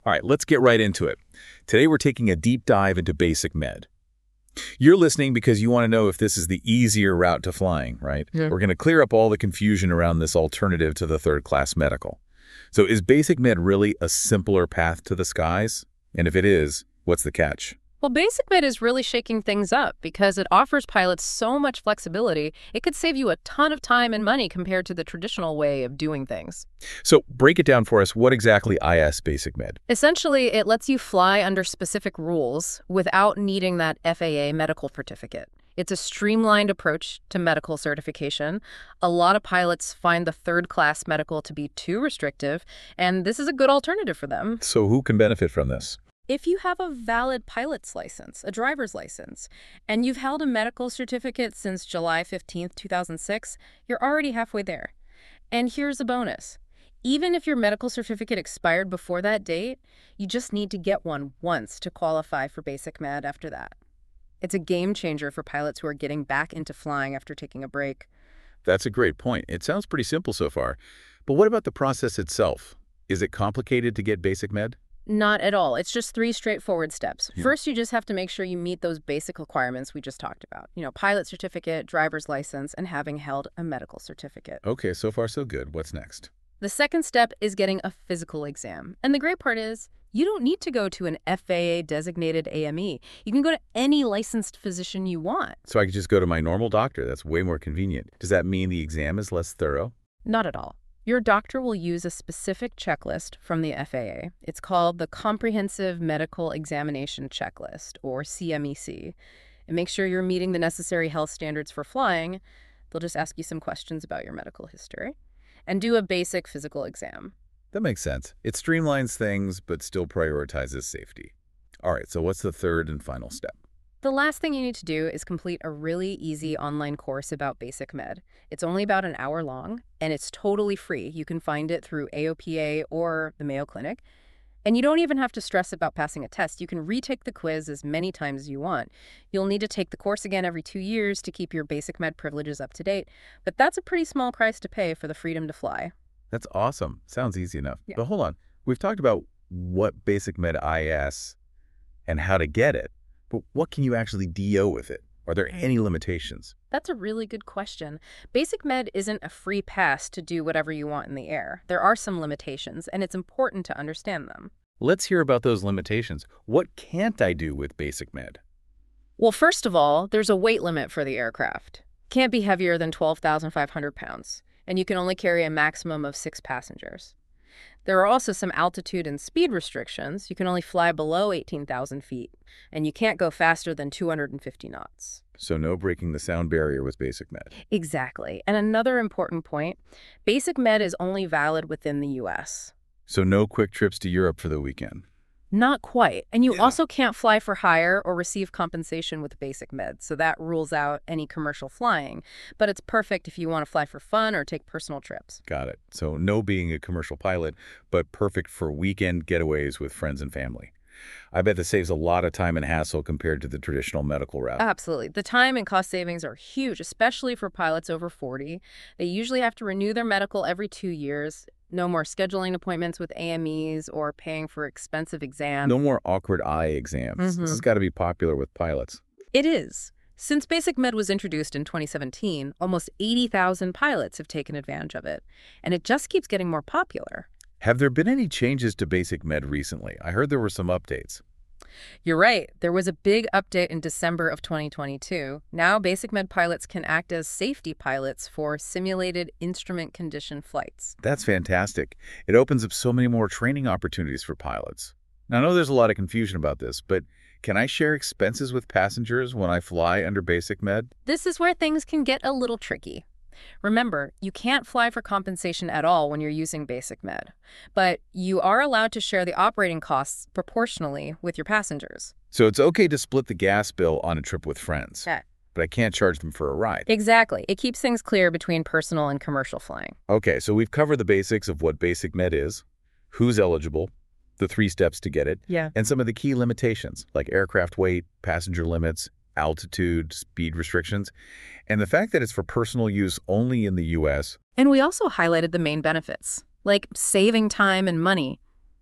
All right, let's get right into it. Today we're taking a deep dive into basic med. You're listening because you want to know if this is the easier route to flying, right? Yeah. We're going to clear up all the confusion around this alternative to the third-class medical. So is basic med really a simpler path to the skies? And if it is, what's the catch? Well, Basic Med is really shaking things up because it offers pilots so much flexibility, it could save you a ton of time and money compared to the traditional way of doing things. So break it down for us. What exactly is basic med? Essentially, it lets you fly under specific rules without needing that FAA medical certificate. It's a streamlined approach to medical certification. A lot of pilots find the third-class medical to be too restrictive, and this is a good alternative for them. So who can benefit from this? If you have a valid pilot's license, a driver's license, and you've held a medical certificate since July 15th, 2006, you're already halfway there. And here's a bonus. Even if your medical certificate expired before that date, you just need to get one once to qualify for Basic Med after that. It's a game changer for pilots who are getting back into flying after taking a break. That's a great point. It sounds pretty simple so far. But what about the process itself? Is it complicated to get basic med? Not at all. It's just 3 straightforward steps. Yeah. First, you just have to make sure you meet those basic requirements we just talked about. Pilot certificate, driver's license, and having held a medical certificate. Okay, so far so good. What's next? The second step is getting a physical exam. And the great part is, you don't need to go to an FAA-designated AME. You can go to any licensed physician you want. So I could just go to my normal doctor. That's way more convenient. Does that mean the exam is less thorough? Not at all. Your doctor will use a specific checklist from the FAA. It's called the Comprehensive Medical Examination Checklist, or CMEC. And make sure you're meeting the necessary health standards for flying. They'll just ask you some questions about your medical history and do a basic physical exam. That makes sense. It streamlines things, but still prioritizes safety. All right, so what's the third and final step? The last thing you need to do is complete a really easy online course about Basic Med. It's only about an hour long, and it's totally free. You can find it through AOPA or the Mayo Clinic. And you don't even have to stress about passing a test. You can retake the quiz as many times as you want. You'll need to take the course again every 2 years to keep your Basic Med privileges up to date, but that's a pretty small price to pay for the freedom to fly. That's awesome. Sounds easy enough. Yeah. But hold on. We've talked about what basic med is and how to get it. But what can you actually DO with it? Are there any limitations? That's a really good question. Basic Med isn't a free pass to do whatever you want in the air. There are some limitations, and it's important to understand them. Let's hear about those limitations. What can't I do with basic med? Well, first of all, there's a weight limit for the aircraft. Can't be heavier than 12,500 pounds, and you can only carry a maximum of 6 passengers. There are also some altitude and speed restrictions. You can only fly below 18,000 feet, and you can't go faster than 250 knots. So no breaking the sound barrier with basic med. Exactly. And another important point, Basic Med is only valid within the U.S. So no quick trips to Europe for the weekend. Not quite. And you Yeah. also can't fly for hire or receive compensation with Basic Med, so that rules out any commercial flying. But it's perfect if you want to fly for fun or take personal trips. Got it. So no being a commercial pilot, but perfect for weekend getaways with friends and family. I bet this saves a lot of time and hassle compared to the traditional medical route. Absolutely. The time and cost savings are huge, especially for pilots over 40. They usually have to renew their medical every 2 years. No more scheduling appointments with AMEs or paying for expensive exams. No more awkward eye exams. This has got to be popular with pilots. It is. Since Basic Med was introduced in 2017, almost 80,000 pilots have taken advantage of it. And it just keeps getting more popular. Have there been any changes to basic med recently? I heard there were some updates. You're right. There was a big update in December of 2022. Now, Basic Med pilots can act as safety pilots for simulated instrument condition flights. That's fantastic. It opens up so many more training opportunities for pilots. Now, I know there's a lot of confusion about this, but can I share expenses with passengers when I fly under basic med? This is where things can get a little tricky. Remember, you can't fly for compensation at all when you're using Basic Med, but you are allowed to share the operating costs proportionally with your passengers. So it's okay to split the gas bill on a trip with friends, Yeah. but I can't charge them for a ride. Exactly. It keeps things clear between personal and commercial flying. Okay, so we've covered the basics of what basic med is, who's eligible, the 3 steps to get it, Yeah. and some of the key limitations like aircraft weight, passenger limits, altitude, speed restrictions, and the fact that it's for personal use only in the U.S. And we also highlighted the main benefits, like saving time and money.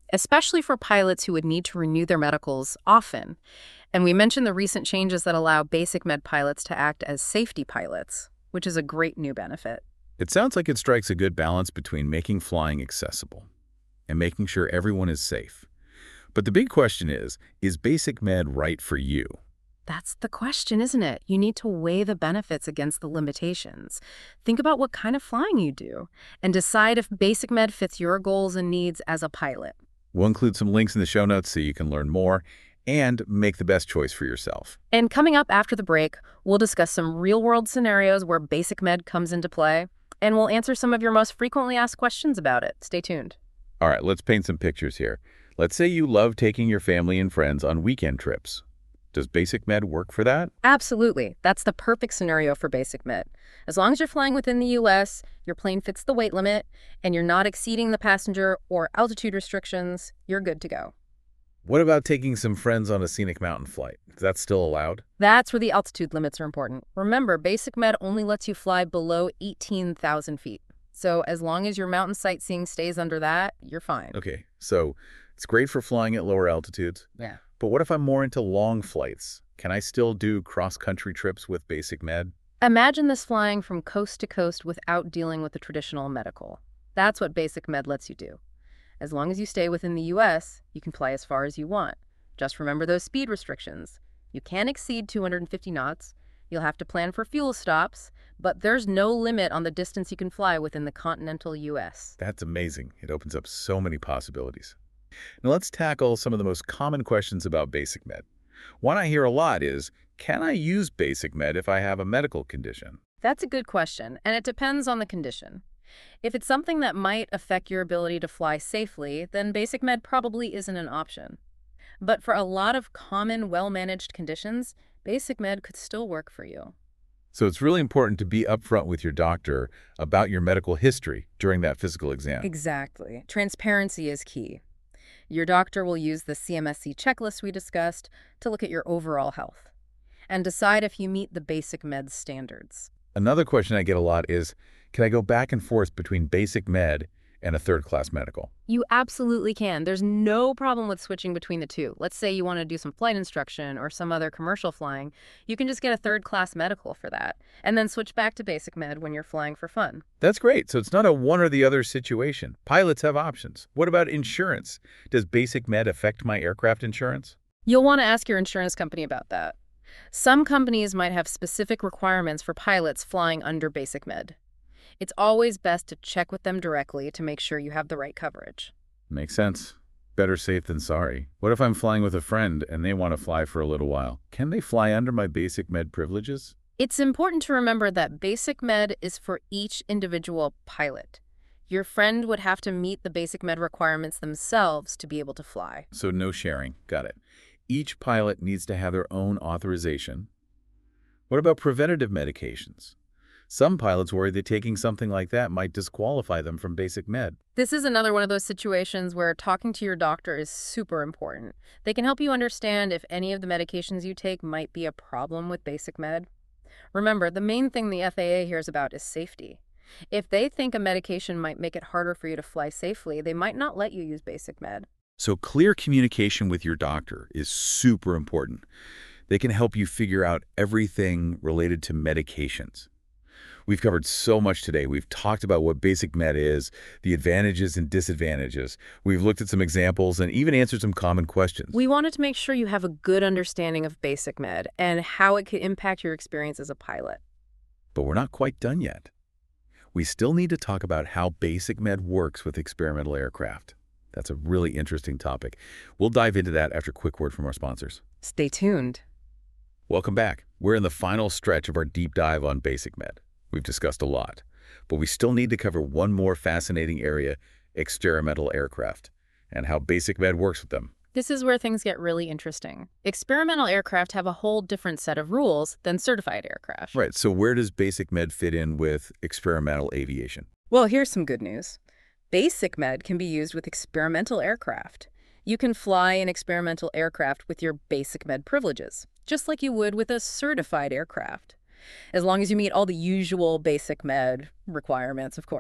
especially for pilots who would need to renew their medicals often. And we mentioned the recent changes that allow basic med pilots to act as safety pilots, which is a great new benefit. It sounds like it strikes a good balance between making flying accessible and making sure everyone is safe. But the big question is basic med right for you? That's the question, isn't it? You need to weigh the benefits against the limitations. Think about what kind of flying you do and decide if basic med fits your goals and needs as a pilot. We'll include some links in the show notes so you can learn more and make the best choice for yourself. And coming up after the break, we'll discuss some real-world scenarios where basic med comes into play, and we'll answer some of your most frequently asked questions about it. Stay tuned. All right, let's paint some pictures here. Let's say you love taking your family and friends on weekend trips. Does basic med work for that? Absolutely. That's the perfect scenario for basic med. As long as you're flying within the U.S., your plane fits the weight limit, and you're not exceeding the passenger or altitude restrictions, you're good to go. What about taking some friends on a scenic mountain flight? Is that still allowed? That's where the altitude limits are important. Remember, basic med only lets you fly below 18,000 feet. So as long as your mountain sightseeing stays under that, you're fine. Okay, so it's great for flying at lower altitudes. Yeah. But what if I'm more into long flights? Can I still do cross-country trips with basic med? Imagine this flying from coast to coast without dealing with the traditional medical. That's what basic med lets you do. As long as you stay within the U.S., you can fly as far as you want. Just remember those speed restrictions. You can't exceed 250 knots. You'll have to plan for fuel stops, but there's no limit on the distance you can fly within the continental U.S. That's amazing. It opens up so many possibilities. Now let's tackle some of the most common questions about basic med. One I hear a lot is, can I use basic med if I have a medical condition? That's a good question, and it depends on the condition. If it's something that might affect your ability to fly safely, then basic med probably isn't an option. But for a lot of common, well-managed conditions, basic med could still work for you. So it's really important to be upfront with your doctor about your medical history during that physical exam. Exactly. Transparency is key. Your doctor will use the CMSC checklist we discussed to look at your overall health and decide if you meet the basic med standards. Another question I get a lot is, can I go back and forth between basic med and a third-class medical? You absolutely can. There's no problem with switching between the two. Let's say you want to do some flight instruction or some other commercial flying. You can just get a third-class medical for that, and then switch back to basic med when you're flying for fun. That's great. So it's not a one or the other situation. Pilots have options. What about insurance? Does basic med affect my aircraft insurance? You'll want to ask your insurance company about that. Some companies might have specific requirements for pilots flying under basic med. It's always best to check with them directly to make sure you have the right coverage. Makes sense. Better safe than sorry. What if I'm flying with a friend and they want to fly for a little while? Can they fly under my basic med privileges? It's important to remember that basic med is for each individual pilot. Your friend would have to meet the basic med requirements themselves to be able to fly. So no sharing. Got it. Each pilot needs to have their own authorization. What about preventative medications? Some pilots worry that taking something like that might disqualify them from basic med. This is another one of those situations where talking to your doctor is super important. They can help you understand if any of the medications you take might be a problem with basic med. Remember, the main thing the FAA hears about is safety. If they think a medication might make it harder for you to fly safely, they might not let you use basic med. So clear communication with your doctor is super important. They can help you figure out everything related to medications. We've covered so much today. We've talked about what basic med is, the advantages and disadvantages. We've looked at some examples and even answered some common questions. We wanted to make sure you have a good understanding of basic med and how it could impact your experience as a pilot. But we're not quite done yet. We still need to talk about how basic med works with experimental aircraft. That's a really interesting topic. We'll dive into that after a quick word from our sponsors. Stay tuned. Welcome back. We're in the final stretch of our deep dive on basic med. We've discussed a lot, but we still need to cover one more fascinating area, experimental aircraft, and how basic med works with them. This is where things get really interesting. Experimental aircraft have a whole different set of rules than certified aircraft. Right, so where does basic med fit in with experimental aviation? Well, here's some good news. Basic med can be used with experimental aircraft. You can fly an experimental aircraft with your basic med privileges, just like you would with a certified aircraft. As long as you meet all the usual basic med requirements, of course.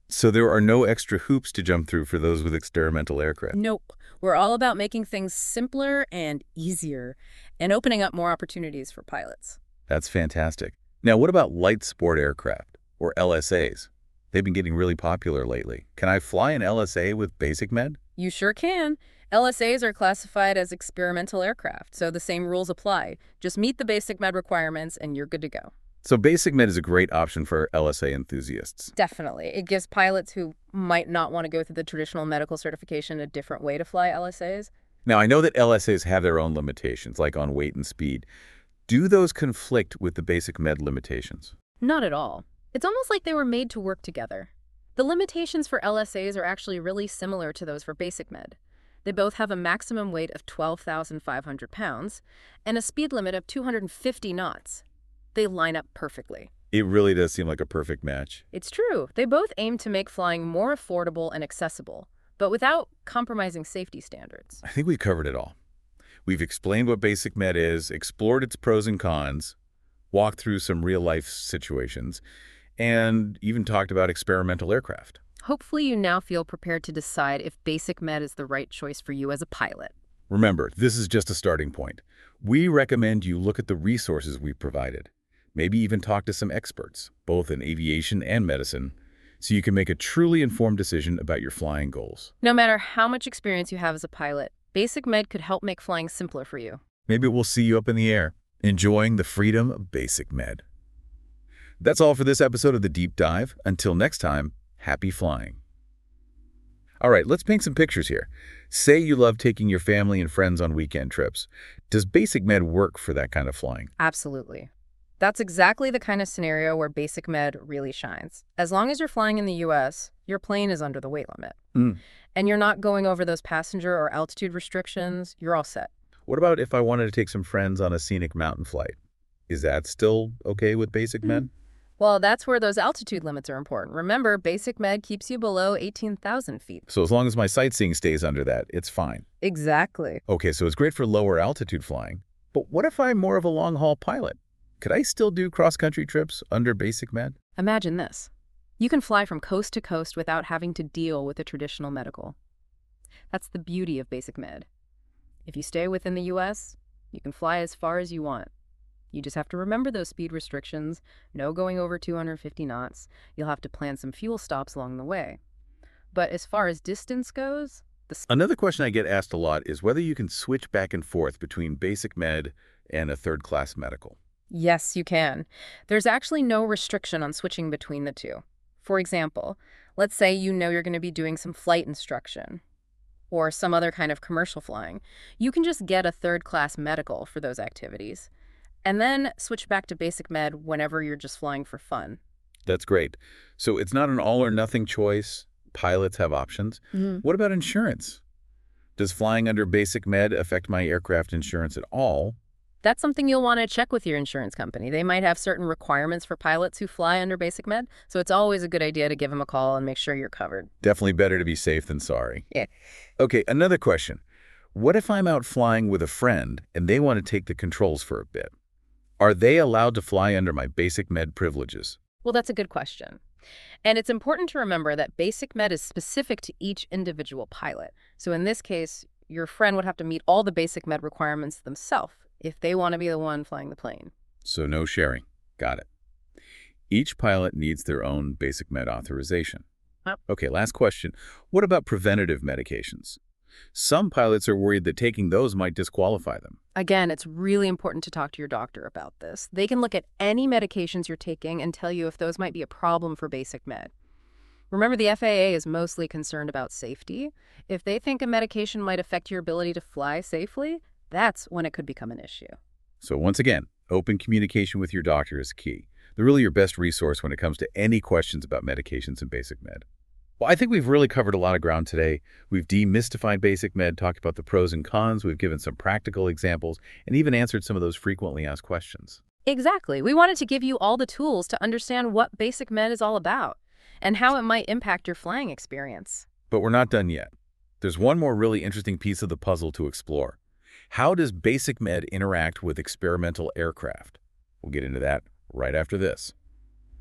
So there are no extra hoops to jump through for those with experimental aircraft. Nope. We're all about making things simpler and easier and opening up more opportunities for pilots. That's fantastic. Now, what about light sport aircraft, or LSAs? They've been getting really popular lately. Can I fly an LSA with Basic Med? You sure can. LSAs are classified as experimental aircraft, so the same rules apply. Just meet the basic med requirements and you're good to go. So Basic Med is a great option for LSA enthusiasts. Definitely. It gives pilots who might not want to go through the traditional medical certification a different way to fly LSAs. Now, I know that LSAs have their own limitations, like on weight and speed. Do those conflict with the Basic Med limitations? Not at all. It's almost like they were made to work together. The limitations for LSAs are actually really similar to those for Basic Med. They both have a maximum weight of 12,500 pounds and a speed limit of 250 knots. They line up perfectly. It really does seem like a perfect match. It's true. They both aim to make flying more affordable and accessible, but without compromising safety standards. I think we've covered it all. We've explained what Basic Med is, explored its pros and cons, walked through some real-life situations, and even talked about experimental aircraft. Hopefully you now feel prepared to decide if Basic Med is the right choice for you as a pilot. Remember, this is just a starting point. We recommend you look at the resources we've provided. Maybe even talk to some experts, both in aviation and medicine, so you can make a truly informed decision about your flying goals. No matter how much experience you have as a pilot, Basic Med could help make flying simpler for you. Maybe we'll see you up in the air, enjoying the freedom of Basic Med. That's all for this episode of The Deep Dive. Until next time, happy flying. All right, let's paint some pictures here. Say you love taking your family and friends on weekend trips. Does Basic Med work for that kind of flying? Absolutely. That's exactly the kind of scenario where Basic Med really shines. As long as you're flying in the U.S., your plane is under the weight limit. And you're not going over those passenger or altitude restrictions, you're all set. What about if I wanted to take some friends on a scenic mountain flight? Is that still okay with Basic Med? Well, that's where those altitude limits are important. Remember, Basic Med keeps you below 18,000 feet. So as long as my sightseeing stays under that, it's fine. Exactly. Okay, so it's great for lower altitude flying. But what if I'm more of a long-haul pilot? Could I still do cross-country trips under Basic Med? Imagine this. You can fly from coast to coast without having to deal with a traditional medical. That's the beauty of Basic Med. If you stay within the U.S., you can fly as far as you want. You just have to remember those speed restrictions, no going over 250 knots. You'll have to plan some fuel stops along the way. But as far as distance goes, Another question I get asked a lot is whether you can switch back and forth between Basic Med and a third-class medical. Yes, you can. There's actually no restriction on switching between the two. For example, let's say you know you're going to be doing some flight instruction or some other kind of commercial flying. You can just get a third-class medical for those activities and then switch back to Basic Med whenever you're just flying for fun. That's great. So it's not an all-or-nothing choice. Pilots have options. What about insurance? Does flying under Basic Med affect my aircraft insurance at all? That's something you'll want to check with your insurance company. They might have certain requirements for pilots who fly under Basic Med, so it's always a good idea to give them a call and make sure you're covered. Definitely better to be safe than sorry. Yeah. Okay, another question. What if I'm out flying with a friend and they want to take the controls for a bit? Are they allowed to fly under my Basic Med privileges? Well, that's a good question. And it's important to remember that Basic Med is specific to each individual pilot. So in this case, your friend would have to meet all the Basic Med requirements themselves if they want to be the one flying the plane. So no sharing. Got it. Each pilot needs their own Basic Med authorization. Yep. Okay, last question. What about preventative medications? Some pilots are worried that taking those might disqualify them. Again, it's really important to talk to your doctor about this. They can look at any medications you're taking and tell you if those might be a problem for Basic Med. Remember, the FAA is mostly concerned about safety. If they think a medication might affect your ability to fly safely, that's when it could become an issue. So once again, open communication with your doctor is key. They're really your best resource when it comes to any questions about medications in Basic Med. Well, I think we've really covered a lot of ground today. We've demystified Basic Med, talked about the pros and cons, we've given some practical examples, and even answered some of those frequently asked questions. Exactly. We wanted to give you all the tools to understand what Basic Med is all about and how it might impact your flying experience. But we're not done yet. There's one more really interesting piece of the puzzle to explore. How does Basic Med interact with experimental aircraft? We'll get into that right after this.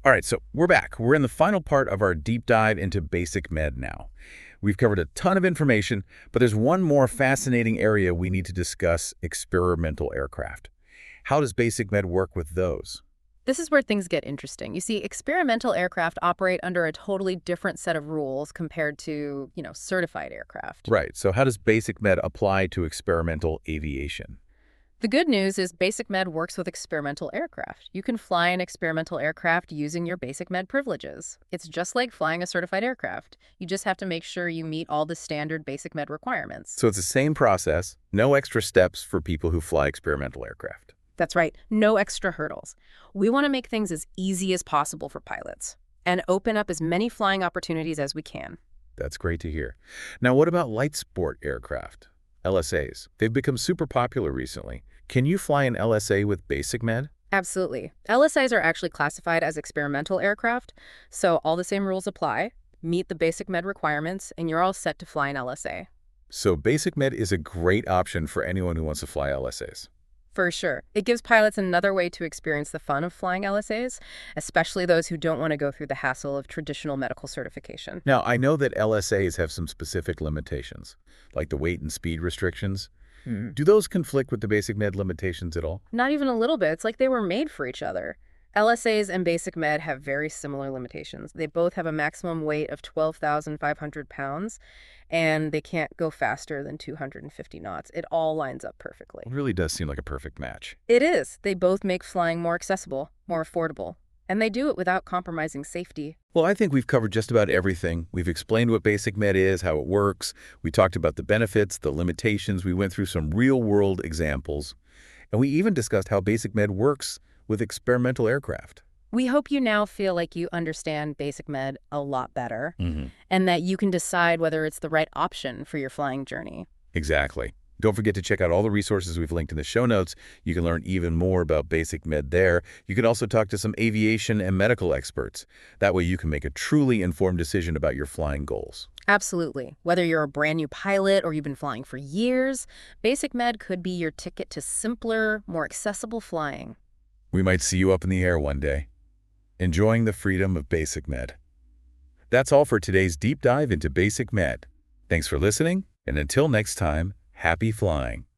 All right, so we're back. We're in the final part of our deep dive into basic med now. We've covered a ton of information, but there's one more fascinating area we need to discuss: experimental aircraft. How does basic med work with those? This is where things get interesting. You see, experimental aircraft operate under a totally different set of rules compared to, certified aircraft. Right, so how does basic med apply to experimental aviation? The good news is Basic Med works with experimental aircraft. You can fly an experimental aircraft using your Basic Med privileges. It's just like flying a certified aircraft. You just have to make sure you meet all the standard Basic Med requirements. So it's the same process, no extra steps for people who fly experimental aircraft. That's right, no extra hurdles. We want to make things as easy as possible for pilots and open up as many flying opportunities as we can. That's great to hear. Now, what about light sport aircraft? LSAs. They've become super popular recently. Can you fly an LSA with basic med? Absolutely. LSIs are actually classified as experimental aircraft, so all the same rules apply. Meet the Basic Med requirements, and you're all set to fly an LSA. So basic med is a great option for anyone who wants to fly LSAs. For sure. It gives pilots another way to experience the fun of flying LSAs, especially those who don't want to go through the hassle of traditional medical certification. Now, I know that LSAs have some specific limitations, like the weight and speed restrictions. Do those conflict with the basic med limitations at all? Not even a little bit. It's like they were made for each other. LSAs and Basic Med have very similar limitations. They both have a maximum weight of 12,500 pounds, and they can't go faster than 250 knots. It all lines up perfectly. It really does seem like a perfect match. It is. They both make flying more accessible, more affordable, and they do it without compromising safety. Well, I think we've covered just about everything. We've explained what basic med is, how it works. We talked about the benefits, the limitations. We went through some real-world examples. And we even discussed how basic med works with experimental aircraft. We hope you now feel like you understand Basic Med a lot better, and that you can decide whether it's the right option for your flying journey. Exactly. Don't forget to check out all the resources we've linked in the show notes. You can learn even more about basic med there. You can also talk to some aviation and medical experts. That way you can make a truly informed decision about your flying goals. Absolutely. Whether you're a brand new pilot or you've been flying for years, Basic Med could be your ticket to simpler, more accessible flying. We might see you up in the air one day, enjoying the freedom of basic med. That's all for today's deep dive into basic med. Thanks for listening, and until next time, happy flying.